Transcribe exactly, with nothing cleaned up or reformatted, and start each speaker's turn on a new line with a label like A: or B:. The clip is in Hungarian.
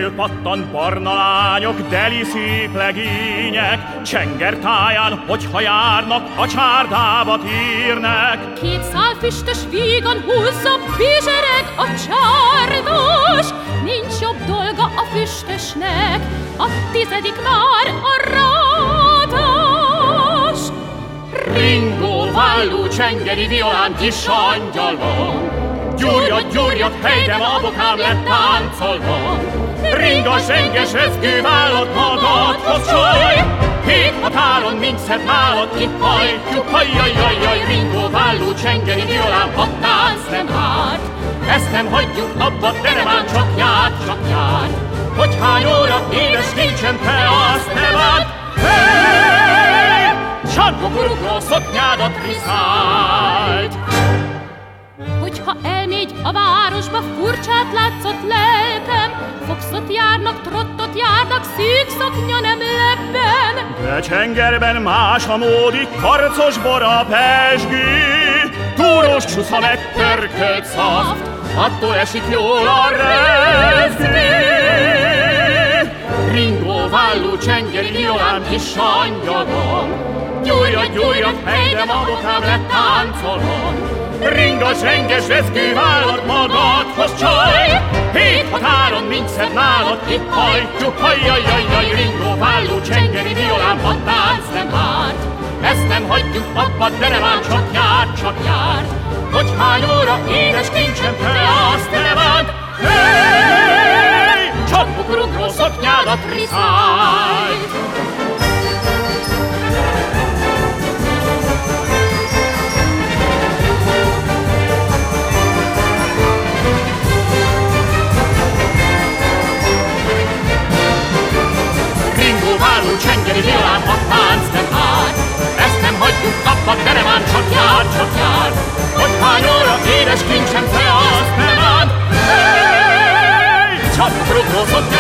A: félpattant barna lányok, deli szép legények, csengertáján, hogyha járnak, a csárdába térnek.
B: Két szál füstös vígan húzza, bizsereg a csárdos, nincs jobb dolga a füstösnek, a tizedik már a rádos.
C: Ringó, vállú, csengeri, violán, kis angyalom, gyújjad, gyújjad, helydem, a bokám lett táncolva. Ringa, zsenges, rezgő vállat magadhoz csaj, hét határon mindszer nálat kihajtjuk, hajjajjajjaj. Ringó, vállú, csengeri, violán, a tánc nem árt, ezt nem hagyjuk abba, de nem ám csak jár, csak jár. Hogy hány óra, édes nincsen, te azt ne várt. Hey! Csarkokurugró szoknyádat riszáld!
B: Hogyha elmégy a városba, furcsát látszott lelkem, foxot járnak, trottot járnak, szűk szoknya nem lebben.
A: De csengerben más a módi, karcos bor a pezsgő, túros csúsza meg pörkölt szaft, attól esik jól a rezgő. Ringó, vállú, csengeri, violán, kis angyalom, gyújjad, gyújjad, helydem, a bokám lett táncolom. Ringa, zsenges, rezgő vállat magadhoz csaj, hét határon mindszer nálad kihajtjuk, hajjajjajjaj. Ringó, vállú, csengeri, violán, a tánc nem árt, ezt nem hagyjuk abba, de nem ám csak jár, csak jár. Hogy hány óra, édes kincsen, te azt ne vánd. Hey! Csapkurugró szoknyádat riszáld! Csengeri, violán, a tánc nem árt, ezt nem hagyjuk abba, de nem ám csak jár, csak jár. Hogy hány óra, édes kincsem, te azt nem áld. Hey! Csapkurugró szoknyádat